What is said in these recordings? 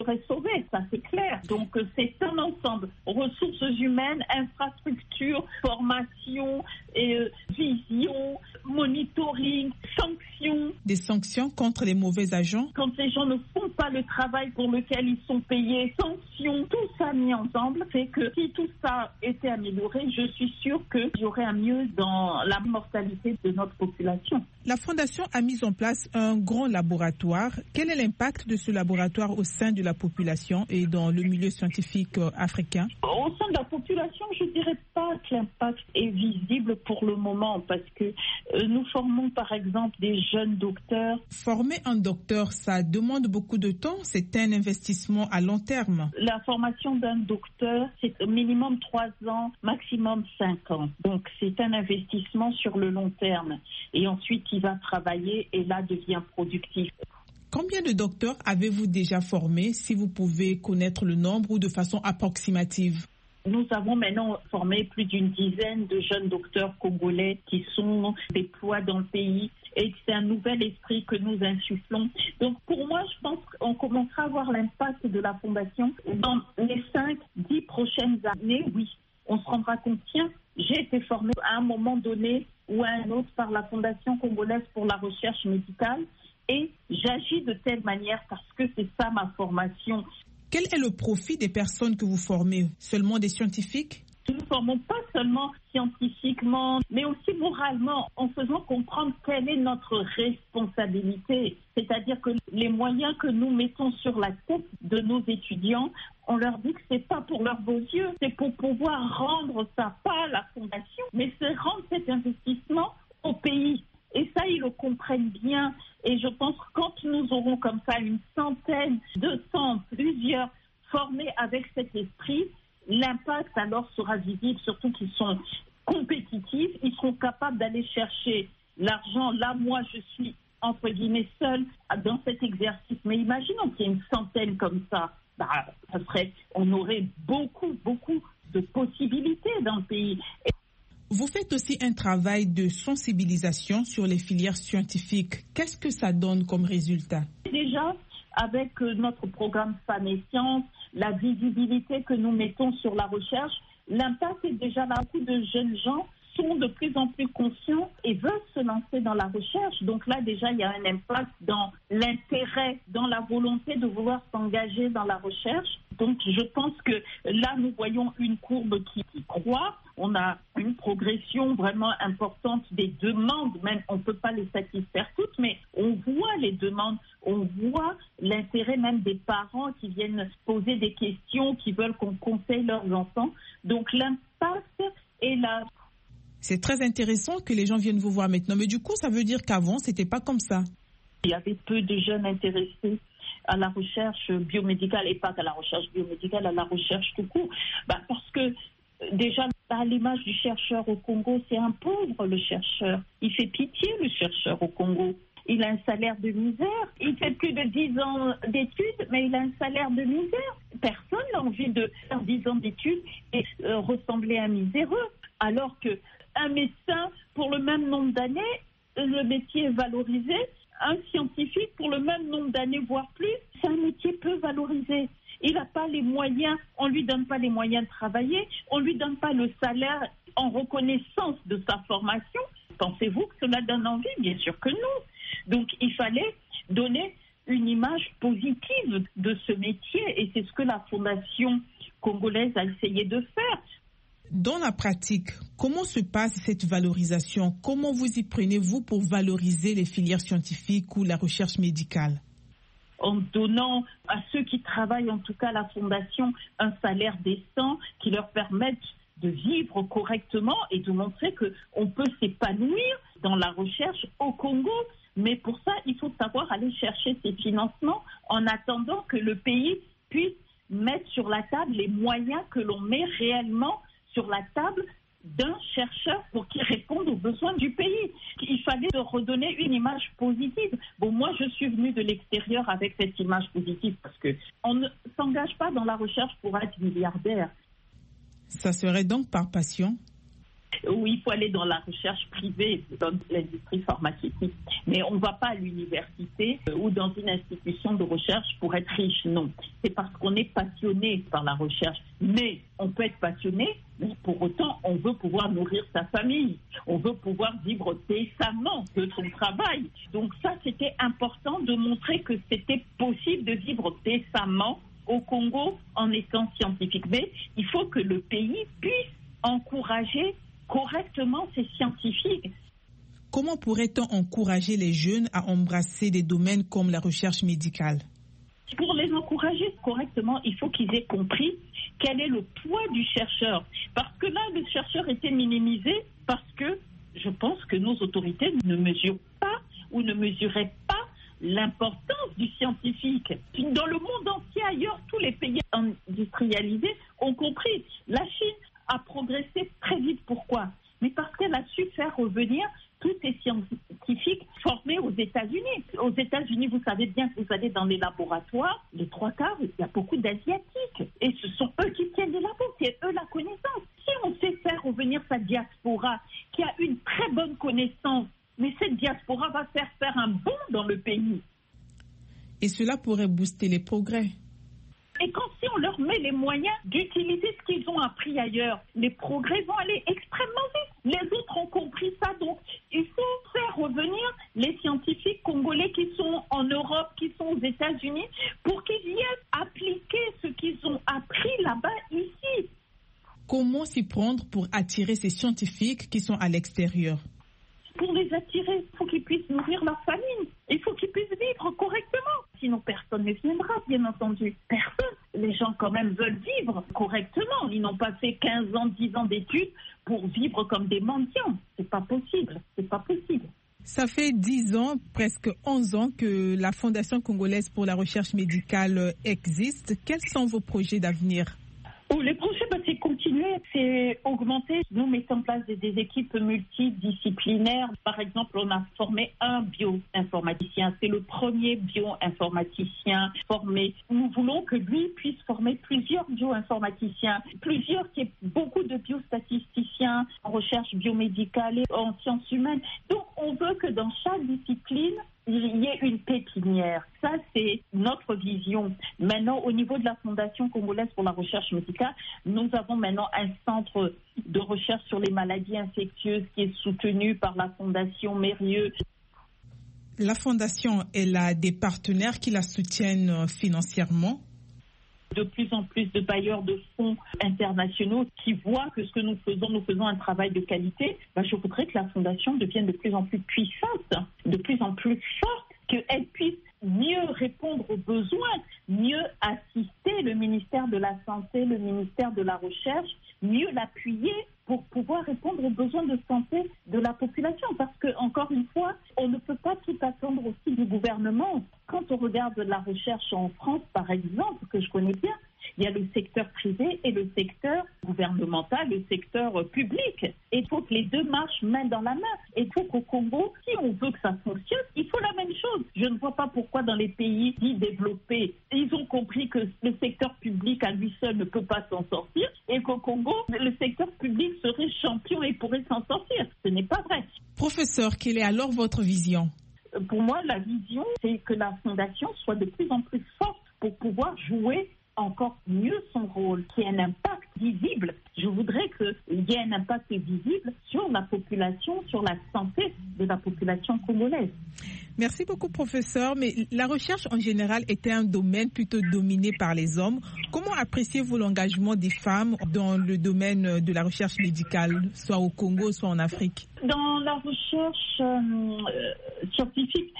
serait sauvé, ça c'est clair. Donc c'est un ensemble, ressources humaines, infrastructures, formation, vision, monitoring, sanctions. Des sanctions contre les mauvais agents? Quand les gens ne font pas le travail pour lequel ils sont payés, sanctions, tout ça mis ensemble fait que si tout ça était amélioré, je suis sûre qu'il y aurait un mieux dans la mortalité de notre population. La Fondation a mis en place un grand laboratoire. Quel est l'impact de ce laboratoire au sein de la population et dans le milieu scientifique africain? Au sein de la population, je ne dirais pas que l'impact est visible pour le moment parce que nous formons par exemple des jeunes docteurs. Former un docteur, ça demande beaucoup de temps, c'est un investissement à long terme. La formation d'un docteur, c'est minimum 3 ans, maximum 5 ans. Donc c'est un investissement sur le long terme. Et ensuite, il va travailler et là devient productif. Combien de docteurs avez-vous déjà formés, si vous pouvez connaître le nombre ou de façon approximative? Nous avons maintenant formé plus d'une dizaine de jeunes docteurs congolais qui sont déployés dans le pays et c'est un nouvel esprit que nous insufflons. Donc pour moi, je pense qu'on commencera à voir l'impact de la Fondation dans les 5-10 prochaines années, oui. On se rendra compte, tiens, j'ai été formé à un moment donné ou à un autre par la Fondation congolaise pour la recherche médicale et j'agis de telle manière parce que c'est ça ma formation. Quel est le profit des personnes que vous formez? Seulement des scientifiques? Nous ne formons pas seulement scientifiquement, mais aussi moralement, en faisant comprendre quelle est notre responsabilité. C'est-à-dire que les moyens que nous mettons sur la tête de nos étudiants, on leur dit que c'est pas pour leurs beaux yeux, c'est pour pouvoir rendre ça, pas à la Fondation, mais c'est rendre cet investissement au pays. Et ça, ils le comprennent bien. Et je pense que quand nous aurons comme ça une centaine, 200, plusieurs formés avec cet esprit, l'impact alors sera visible, surtout qu'ils sont compétitifs, ils seront capables d'aller chercher l'argent. Là, moi, je suis, entre guillemets, seule dans cet exercice. Mais imaginons qu'il y ait une centaine comme ça. On aurait beaucoup de possibilités dans le pays. Vous faites aussi un travail de sensibilisation sur les filières scientifiques. Qu'est-ce que ça donne comme résultat? Déjà, avec notre programme Femmes et Sciences, la visibilité que nous mettons sur la recherche, l'impact est déjà là. Beaucoup de jeunes gens sont de plus en plus conscients et veulent se lancer dans la recherche. Donc là, déjà, il y a un impact dans l'intérêt, dans la volonté de vouloir s'engager dans la recherche. Donc je pense que là, nous voyons une courbe qui croît. On a une progression vraiment importante des demandes, même on ne peut pas les satisfaire toutes, mais on voit les demandes, on voit l'intérêt même des parents qui viennent poser des questions, qui veulent qu'on conseille leurs enfants. Donc l'impact est là. C'est très intéressant que les gens viennent vous voir maintenant, mais du coup, ça veut dire qu'avant, c'était pas comme ça. Il y avait peu de jeunes intéressés à la recherche biomédicale, et pas qu'à la recherche biomédicale, à la recherche tout court. Parce que déjà, à l'image du chercheur au Congo, c'est un pauvre, le chercheur. Il fait pitié, le chercheur au Congo. Il a un salaire de misère. Il fait plus de 10 ans d'études, mais il a un salaire de misère. Personne n'a envie de faire 10 ans d'études et ressembler à un miséreux. Alors qu'un médecin, pour le même nombre d'années, le métier est valorisé. Un scientifique, pour le même nombre d'années, voire plus, c'est un métier peu valorisé. Il n'a pas les moyens, on ne lui donne pas les moyens de travailler, on ne lui donne pas le salaire en reconnaissance de sa formation. Pensez-vous que cela donne envie? Bien sûr que non. Donc il fallait donner une image positive de ce métier et c'est ce que la Fondation congolaise a essayé de faire. Dans la pratique, comment se passe cette valorisation? Comment vous y prenez-vous pour valoriser les filières scientifiques ou la recherche médicale? En donnant à ceux qui travaillent, en tout cas à la Fondation, un salaire décent qui leur permette de vivre correctement et de montrer qu'on peut s'épanouir dans la recherche au Congo. Mais pour ça, il faut savoir aller chercher ces financements en attendant que le pays puisse mettre sur la table les moyens que l'on met réellement sur la table d'un chercheur pour qu'il réponde aux besoins du pays. Il fallait redonner une image positive. Bon, moi, je suis venue de l'extérieur avec cette image positive parce qu'on ne s'engage pas dans la recherche pour être milliardaire. Ça serait donc par passion? où il faut aller dans la recherche privée, dans l'industrie pharmaceutique. Mais on ne va pas à l'université ou dans une institution de recherche pour être riche, non. C'est parce qu'on est passionné par la recherche. Mais on peut être passionné, mais pour autant, on veut pouvoir nourrir sa famille. On veut pouvoir vivre décemment de son travail. Donc ça, c'était important de montrer que c'était possible de vivre décemment au Congo en étant scientifique. Mais il faut que le pays puisse encourager correctement ces scientifiques. Comment pourrait-on encourager les jeunes à embrasser des domaines comme la recherche médicale? Pour les encourager correctement, il faut qu'ils aient compris quel est le poids du chercheur. Parce que là, le chercheur était minimisé parce que je pense que nos autorités ne mesurent pas ou ne mesuraient pas l'importance du scientifique. Dans le monde entier, ailleurs, tous les pays industrialisés ont compris. La Chine a progressé très vite. Pourquoi? Mais parce qu'elle a su faire revenir tous ces scientifiques formés aux États-Unis. Aux États-Unis, vous savez bien que vous allez dans les laboratoires, les 3/4, il y a beaucoup d'Asiatiques. Et ce sont eux qui tiennent les labos, c'est eux la connaissance. Si on sait faire revenir sa diaspora, qui a une très bonne connaissance, mais cette diaspora va faire un bond dans le pays. Et cela pourrait booster les progrès. Et quand si on leur met les moyens d'utiliser ce qu'ils ont appris ailleurs, les progrès vont aller extrêmement vite. Les autres ont compris ça, donc il faut faire revenir les scientifiques congolais qui sont en Europe, qui sont aux États-Unis, pour qu'ils viennent appliquer ce qu'ils ont appris là-bas ici. Comment s'y prendre pour attirer ces scientifiques qui sont à l'extérieur? Pour les attirer, il faut qu'ils puissent nourrir leur famille. Il faut qu'ils puissent vivre correctement. Sinon, personne ne viendra, bien entendu. Personne. Les gens, quand même, veulent vivre correctement. Ils n'ont pas fait 15 ans, 10 ans d'études pour vivre comme des mendiants. C'est pas possible. C'est pas possible. Ça fait 10 ans, presque 11 ans que la Fondation congolaise pour la recherche médicale existe. Quels sont vos projets d'avenir? Les projets, c'est continuer, c'est augmenter. Nous mettons en place des équipes multidisciplinaires. Par exemple, on a formé un bioinformaticien. C'est le premier bioinformaticien formé. Nous voulons que lui puisse former plusieurs bioinformaticiens, qu'il y ait beaucoup de biostatisticiens en recherche biomédicale et en sciences humaines. Donc, on veut que dans chaque discipline, il y ait une pépinière. Ça, c'est notre vision. Maintenant, au niveau de la Fondation congolaise pour la recherche médicale, nous avons maintenant un centre de recherche sur les maladies infectieuses qui est soutenu par la Fondation Mérieux. La Fondation, elle a des partenaires qui la soutiennent financièrement? De plus en plus de bailleurs de fonds internationaux qui voient que ce que nous faisons un travail de qualité. Je voudrais que la Fondation devienne de plus en plus puissante, de plus en plus forte, qu'elle puisse mieux répondre aux besoins, mieux assister le ministère de la Santé, le ministère de la Recherche, mieux l'appuyer pour pouvoir répondre aux besoins de santé de la population. Parce que, encore une fois, on ne peut pas tout attendre aussi du gouvernement. Quand on regarde la recherche en France, par exemple, que je connais bien, il y a le secteur privé et le secteur gouvernemental, le secteur public. Et il faut que les deux marchent main dans la main. Et il faut qu'au Congo, si on veut que ça fonctionne, il faut la même chose. Je ne vois pas pourquoi dans les pays dits développés, ils ont compris que le secteur public à lui seul ne peut pas s'en sortir et qu'au Congo, le secteur public serait champion et pourrait s'en sortir. Ce n'est pas vrai. Professeur, quelle est alors votre vision? Pour moi, la vision, c'est que la Fondation soit de plus en plus forte pour pouvoir jouer encore mieux son rôle, qui ait un impact visible. Je voudrais qu'il y ait un impact visible sur la population, sur la santé de la population congolaise. Merci beaucoup, professeur. Mais la recherche en général était un domaine plutôt dominé par les hommes. Comment appréciez-vous l'engagement des femmes dans le domaine de la recherche médicale, soit au Congo, soit en Afrique? Dans la recherche scientifique,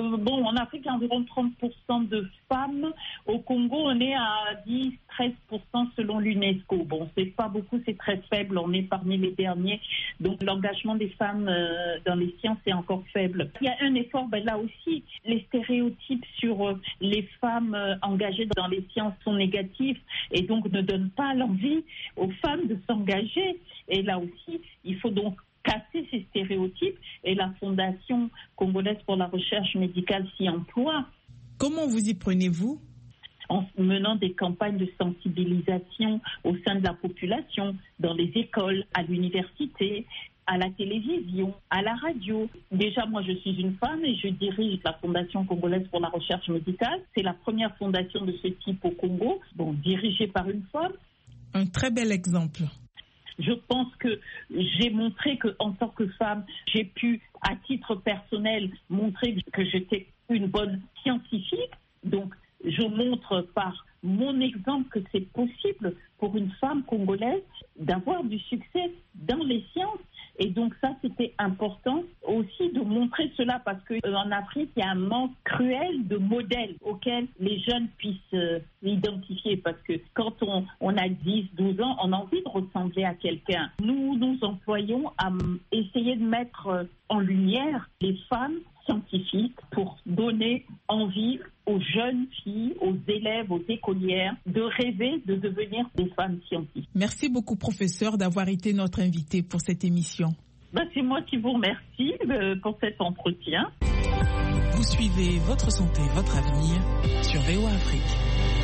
en Afrique, il y a environ 30% de femmes. Au Congo, on est à 10-13% selon l'UNESCO. C'est pas beaucoup, c'est très faible. On est parmi les derniers. Donc, l'engagement des femmes dans les sciences est encore faible. Il y a un effort, là aussi, les stéréotypes sur les femmes engagées dans les sciences sont négatifs et donc ne donnent pas l'envie aux femmes de s'engager. Et là aussi, il faut donc casser ces stéréotypes et la Fondation congolaise pour la recherche médicale s'y emploie. Comment vous y prenez-vous? en menant des campagnes de sensibilisation au sein de la population, dans les écoles, à l'université, à la télévision, à la radio. Déjà, moi, je suis une femme et je dirige la Fondation congolaise pour la recherche médicale. C'est la première fondation de ce type au Congo, dirigée par une femme. Un très bel exemple. Je pense que j'ai montré qu'en tant que femme, j'ai pu, à titre personnel, montrer que j'étais une bonne scientifique. Donc, je montre par mon exemple que c'est possible pour une femme congolaise d'avoir du succès dans les sciences. Et donc ça, c'était important aussi de montrer cela parce qu'en Afrique, il y a un manque cruel de modèles auxquels les jeunes puissent s'identifier. Parce que quand on a 10, 12 ans, on a envie de ressembler à quelqu'un. Nous nous employons à essayer de mettre en lumière les femmes scientifiques pour donner envie aux jeunes filles, aux élèves, aux écolières de rêver de devenir des femmes scientifiques. Merci beaucoup, professeur, d'avoir été notre invité pour cette émission. C'est moi qui vous remercie pour cet entretien. Vous suivez Votre Santé, Votre Avenir sur VOA Afrique.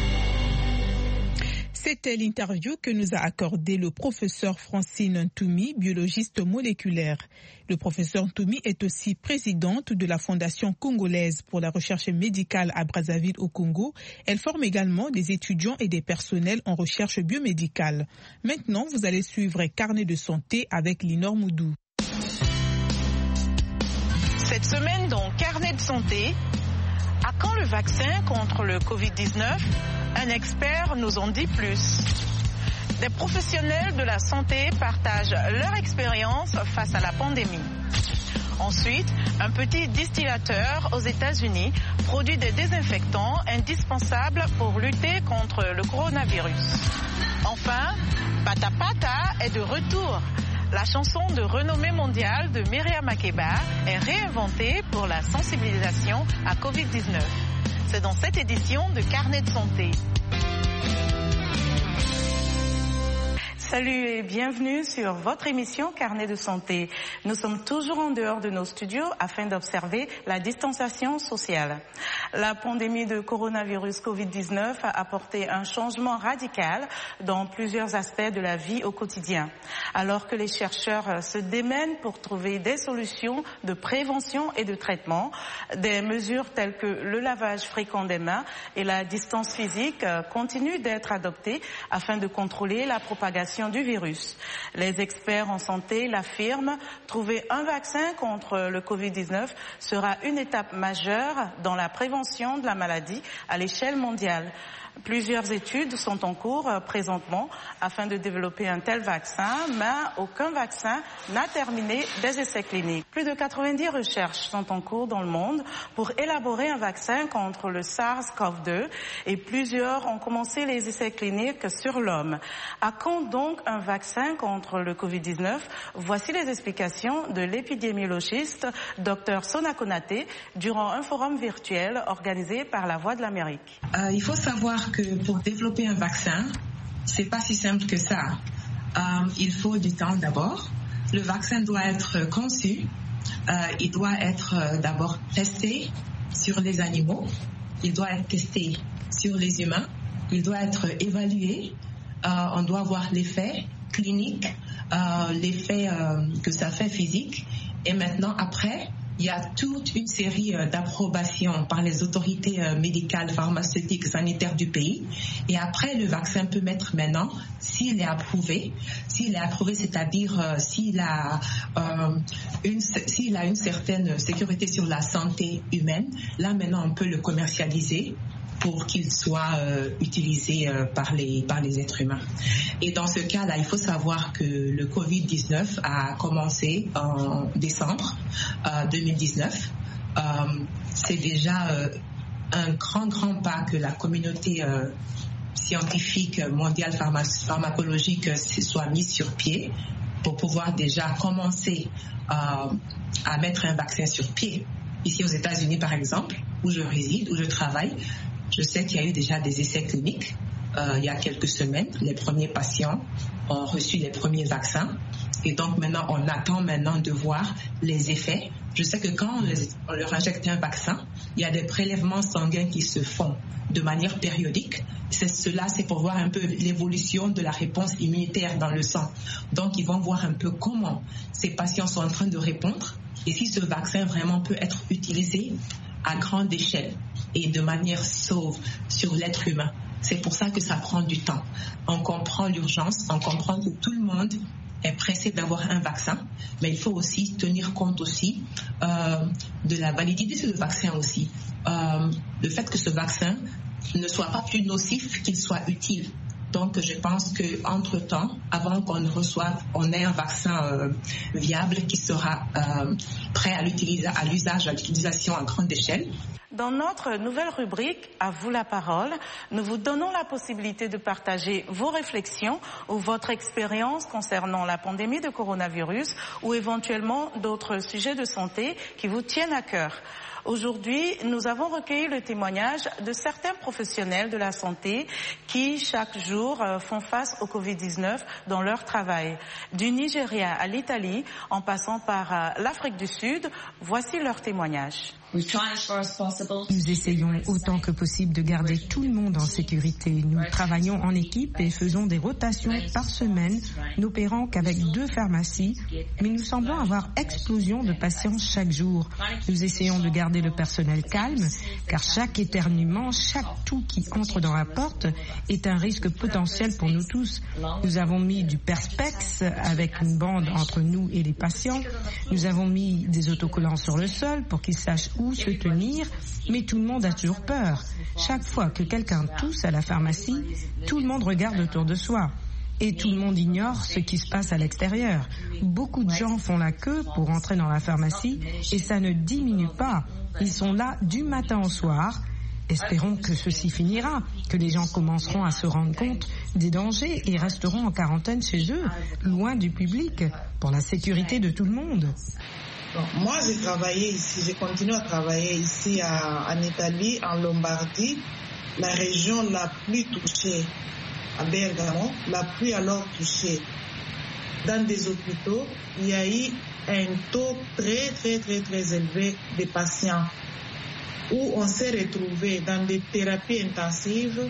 C'était l'interview que nous a accordé le professeur Francine Ntoumi, biologiste moléculaire. Le professeur Ntoumi est aussi présidente de la Fondation congolaise pour la recherche médicale à Brazzaville au Congo. Elle forme également des étudiants et des personnels en recherche biomédicale. Maintenant, vous allez suivre Carnet de santé avec Linor Moudou. Cette semaine dans Carnet de santé, à quand le vaccin contre le Covid-19 ? Un expert nous en dit plus. Des professionnels de la santé partagent leur expérience face à la pandémie. Ensuite, un petit distillateur aux États-Unis produit des désinfectants indispensables pour lutter contre le coronavirus. Enfin, Pata Pata est de retour. La chanson de renommée mondiale de Myriam Makeba est réinventée pour la sensibilisation à Covid-19. C'est dans cette édition de Carnet de santé. Salut et bienvenue sur votre émission Carnet de santé. Nous sommes toujours en dehors de nos studios afin d'observer la distanciation sociale. La pandémie de coronavirus Covid-19 a apporté un changement radical dans plusieurs aspects de la vie au quotidien. Alors que les chercheurs se démènent pour trouver des solutions de prévention et de traitement, des mesures telles que le lavage fréquent des mains et la distance physique continuent d'être adoptées afin de contrôler la propagation du virus. Les experts en santé l'affirment, trouver un vaccin contre le Covid-19 sera une étape majeure dans la prévention de la maladie à l'échelle mondiale. Plusieurs études sont en cours présentement afin de développer un tel vaccin, mais aucun vaccin n'a terminé des essais cliniques. Plus de 90 recherches sont en cours dans le monde pour élaborer un vaccin contre le SARS-CoV-2 et plusieurs ont commencé les essais cliniques sur l'homme. À quand donc un vaccin contre le Covid-19? Voici les explications de l'épidémiologiste Dr Sona Konaté durant un forum virtuel organisé par La Voix de l'Amérique. Il faut savoir que pour développer un vaccin, c'est pas si simple que ça. Il faut du temps d'abord. Le vaccin doit être conçu. Il doit être d'abord testé sur les animaux. Il doit être testé sur les humains. Il doit être évalué. On doit voir l'effet clinique, l'effet que ça fait physique. Et maintenant, après, il y a toute une série d'approbations par les autorités médicales, pharmaceutiques, sanitaires du pays. Et après, le vaccin peut mettre maintenant, s'il est approuvé, c'est-à-dire s'il a une certaine sécurité sur la santé humaine, là maintenant on peut le commercialiser pour qu'il soit utilisé par les êtres humains. Et dans ce cas-là, il faut savoir que le Covid-19 a commencé en décembre 2019. C'est déjà un grand pas que la communauté scientifique mondiale pharmacologique soit mise sur pied pour pouvoir déjà commencer à mettre un vaccin sur pied. Ici aux États-Unis, par exemple, où je réside, où je travaille, je sais qu'il y a eu déjà des essais cliniques il y a quelques semaines. Les premiers patients ont reçu les premiers vaccins Et donc maintenant, on attend maintenant de voir les effets. Je sais que quand on leur injecte un vaccin, il y a des prélèvements sanguins qui se font de manière périodique. C'est pour voir un peu l'évolution de la réponse immunitaire dans le sang. Donc, ils vont voir un peu comment ces patients sont en train de répondre et si ce vaccin vraiment peut être utilisé à grande échelle et de manière sauve sur l'être humain. C'est pour ça que ça prend du temps. On comprend l'urgence, on comprend que tout le monde est pressé d'avoir un vaccin, mais il faut aussi tenir compte aussi de la validité de ce vaccin aussi. Le fait que ce vaccin ne soit pas plus nocif qu'il soit utile. Donc, je pense qu'entre-temps, avant on ait un vaccin viable qui sera prêt à l'utilisation à grande échelle. Dans notre nouvelle rubrique « À vous la parole », nous vous donnons la possibilité de partager vos réflexions ou votre expérience concernant la pandémie de coronavirus ou éventuellement d'autres sujets de santé qui vous tiennent à cœur. Aujourd'hui, nous avons recueilli le témoignage de certains professionnels de la santé qui, chaque jour, font face au Covid-19 dans leur travail. Du Nigeria à l'Italie, en passant par l'Afrique du Sud, voici leur témoignage. Nous essayons autant que possible de garder tout le monde en sécurité. Nous travaillons en équipe et faisons des rotations par semaine, n'opérant qu'avec 2 pharmacies, mais nous semblons avoir explosion de patients chaque jour. Nous essayons de garder le personnel calme, car chaque éternuement, chaque toux qui entre dans la porte est un risque potentiel pour nous tous. Nous avons mis du perspex avec une bande entre nous et les patients. Nous avons mis des autocollants sur le sol pour qu'ils sachent où se tenir, mais tout le monde a toujours peur. Chaque fois que quelqu'un tousse à la pharmacie, tout le monde regarde autour de soi. Et tout le monde ignore ce qui se passe à l'extérieur. Beaucoup de gens font la queue pour entrer dans la pharmacie et ça ne diminue pas. Ils sont là du matin au soir. Espérons que ceci finira, que les gens commenceront à se rendre compte des dangers et resteront en quarantaine chez eux, loin du public, pour la sécurité de tout le monde. Moi, j'ai continué à travailler ici en Italie, en Lombardie, la région la plus touchée, à Bergamo, la plus alors touchée. Dans des hôpitaux, il y a eu un taux très, très, très, très élevé de patients où on s'est retrouvé dans des thérapies intensives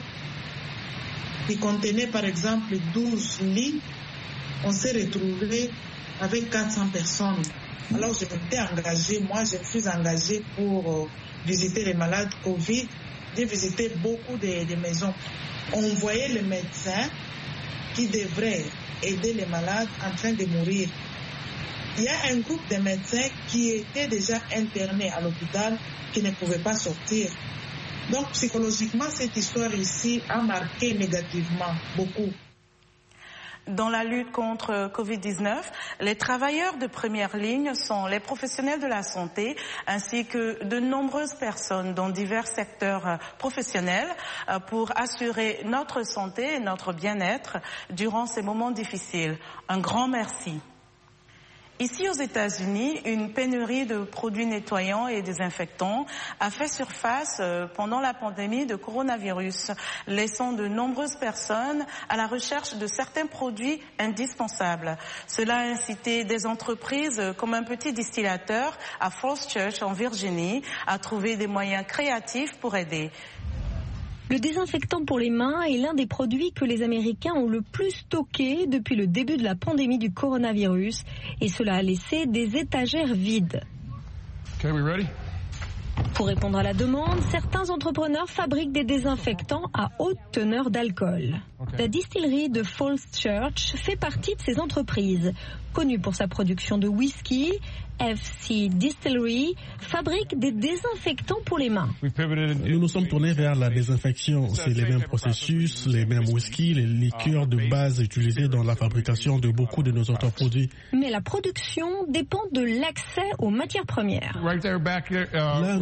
qui contenaient par exemple 12 lits. On s'est retrouvé avec 400 personnes. Alors je me suis engagée pour visiter les malades Covid. J'ai visité beaucoup de maisons. On voyait les médecins qui devraient aider les malades en train de mourir. Il y a un groupe de médecins qui étaient déjà internés à l'hôpital qui ne pouvaient pas sortir. Donc psychologiquement, cette histoire ici a marqué négativement beaucoup. Dans la lutte contre Covid-19, les travailleurs de première ligne sont les professionnels de la santé ainsi que de nombreuses personnes dans divers secteurs professionnels pour assurer notre santé et notre bien-être durant ces moments difficiles. Un grand merci. Ici aux États-Unis, une pénurie de produits nettoyants et désinfectants a fait surface pendant la pandémie de coronavirus, laissant de nombreuses personnes à la recherche de certains produits indispensables. Cela a incité des entreprises comme un petit distillateur à Falls Church en Virginie à trouver des moyens créatifs pour aider. Le désinfectant pour les mains est l'un des produits que les Américains ont le plus stocké depuis le début de la pandémie du coronavirus et cela a laissé des étagères vides. Okay, we ready? Pour répondre à la demande, certains entrepreneurs fabriquent des désinfectants à haute teneur d'alcool. La distillerie de Falls Church fait partie de ces entreprises. Connue pour sa production de whisky, FC Distillery fabrique des désinfectants pour les mains. Nous nous sommes tournés vers la désinfection. C'est les mêmes processus, les mêmes whisky, les liqueurs de base utilisées dans la fabrication de beaucoup de nos autres produits. Mais la production dépend de l'accès aux matières premières. Là,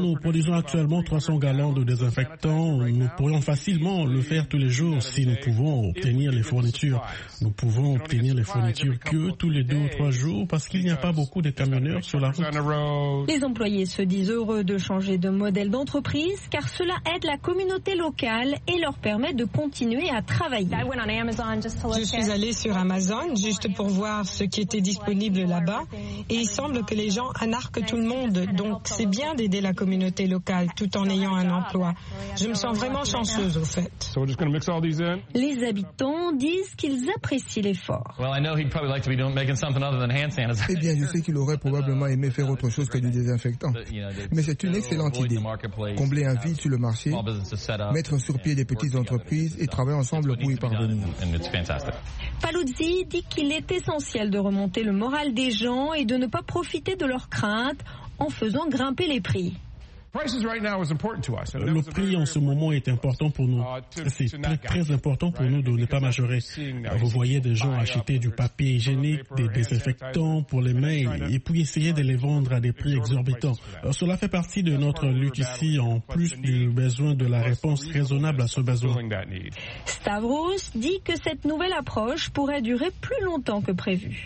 Nous produisons actuellement 300 gallons de désinfectant. Nous pourrions facilement le faire tous les jours si nous pouvons obtenir les fournitures. Nous pouvons obtenir les fournitures que tous les 2 ou 3 jours parce qu'il n'y a pas beaucoup de camionneurs sur la route. Les employés se disent heureux de changer de modèle d'entreprise car cela aide la communauté locale et leur permet de continuer à travailler. Je suis allée sur Amazon juste pour voir ce qui était disponible là-bas et il semble que les gens anarquent tout le monde, donc c'est bien d'aider la communauté locale tout en ayant un emploi. Je me sens vraiment chanceuse au fait. Les habitants disent qu'ils apprécient l'effort. Eh bien, je sais qu'il aurait probablement aimé faire autre chose que du désinfectant. Mais c'est une excellente idée. Combler un vide sur le marché, mettre sur pied des petites entreprises et travailler ensemble pour y parvenir. Paluzzi dit qu'il est essentiel de remonter le moral des gens et de ne pas profiter de leurs craintes en faisant grimper les prix. Le prix en ce moment est important pour nous. C'est très important pour nous de ne pas majorer. Vous voyez des gens acheter du papier hygiénique, des désinfectants pour les mains et puis essayer de les vendre à des prix exorbitants. Cela fait partie de notre lutte ici, en plus du besoin de la réponse raisonnable à ce besoin. Stavros dit que cette nouvelle approche pourrait durer plus longtemps que prévu.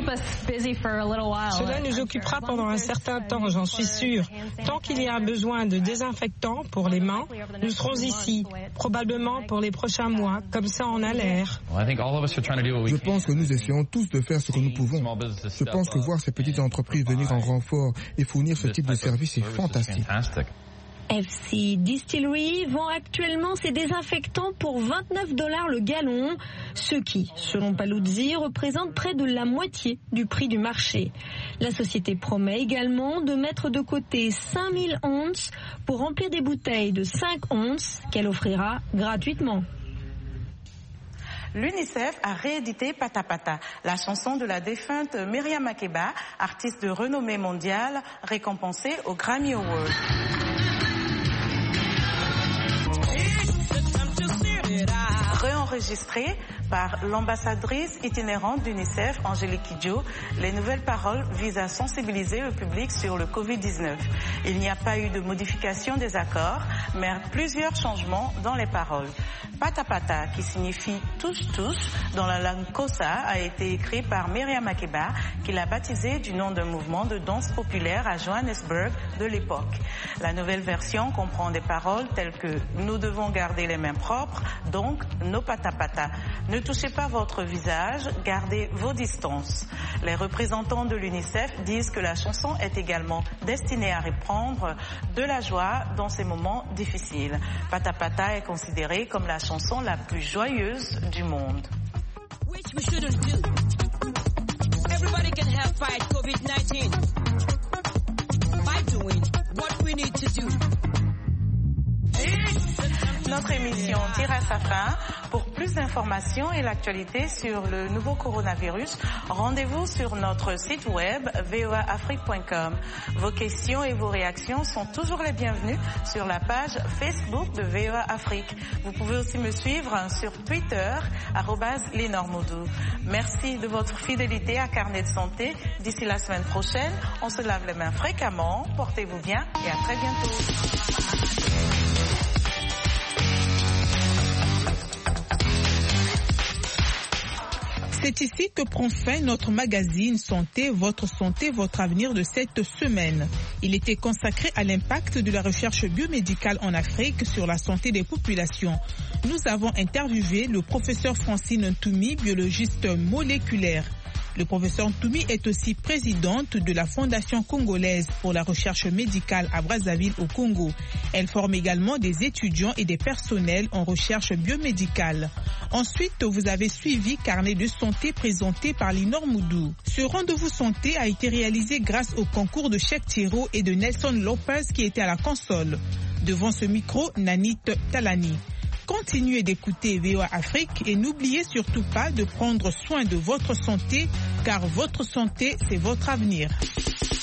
Cela nous occupera pendant un certain temps, j'en suis sûre. Tant qu'il y a besoin de désinfectants pour les mains, nous serons ici, probablement pour les prochains mois, comme ça on a l'air. Je pense que nous essayons tous de faire ce que nous pouvons. Je pense que voir ces petites entreprises venir en renfort et fournir ce type de service est fantastique. FC Distillery vend actuellement ses désinfectants pour $29 le gallon, ce qui, selon Paluzzi, représente près de la moitié du prix du marché. La société promet également de mettre de côté 5000 onces pour remplir des bouteilles de 5 onces qu'elle offrira gratuitement. L'UNICEF a réédité Pata Pata, la chanson de la défunte Myriam Makeba, artiste de renommée mondiale, récompensée aux Grammy Awards. Réenregistré par l'ambassadrice itinérante d'UNICEF, Angélique Kidjo, les nouvelles paroles visent à sensibiliser le public sur le Covid-19. Il n'y a pas eu de modification des accords, mais plusieurs changements dans les paroles. Pata Pata, qui signifie touche dans la langue Xhosa, a été écrit par Myriam Makeba, qui l'a baptisé du nom d'un mouvement de danse populaire à Johannesburg de l'époque. La nouvelle version comprend des paroles telles que « Nous devons garder les mains propres », donc « No Pata Pata ». Ne touchez pas votre visage, gardez vos distances. Les représentants de l'UNICEF disent que la chanson est également destinée à répandre de la joie dans ces moments difficiles. Pata Pata est considérée comme la chanson la plus joyeuse du monde. Everybody can help fight COVID-19 by doing what we need to do. Notre émission tire à sa fin. Pour plus d'informations et l'actualité sur le nouveau coronavirus, rendez-vous sur notre site web voaafrique.com. Vos questions et vos réactions sont toujours les bienvenues sur la page Facebook de VOA Afrique. Vous pouvez aussi me suivre sur Twitter, @LenorModou. Merci de votre fidélité à Carnet de Santé. D'ici la semaine prochaine, on se lave les mains fréquemment. Portez-vous bien et à très bientôt. C'est ici que prend fin notre magazine Santé, votre avenir de cette semaine. Il était consacré à l'impact de la recherche biomédicale en Afrique sur la santé des populations. Nous avons interviewé le professeur Francine Ntoumi, biologiste moléculaire. Le professeur Ntoumi est aussi présidente de la Fondation congolaise pour la recherche médicale à Brazzaville au Congo. Elle forme également des étudiants et des personnels en recherche biomédicale. Ensuite, vous avez suivi Carnet de santé présenté par Linor Moudou. Ce rendez-vous santé a été réalisé grâce au concours de Cheikh Thiro et de Nelson Lopez qui était à la console. Devant ce micro, Nanit Talani. Continuez d'écouter VOA Afrique et n'oubliez surtout pas de prendre soin de votre santé car votre santé, c'est votre avenir.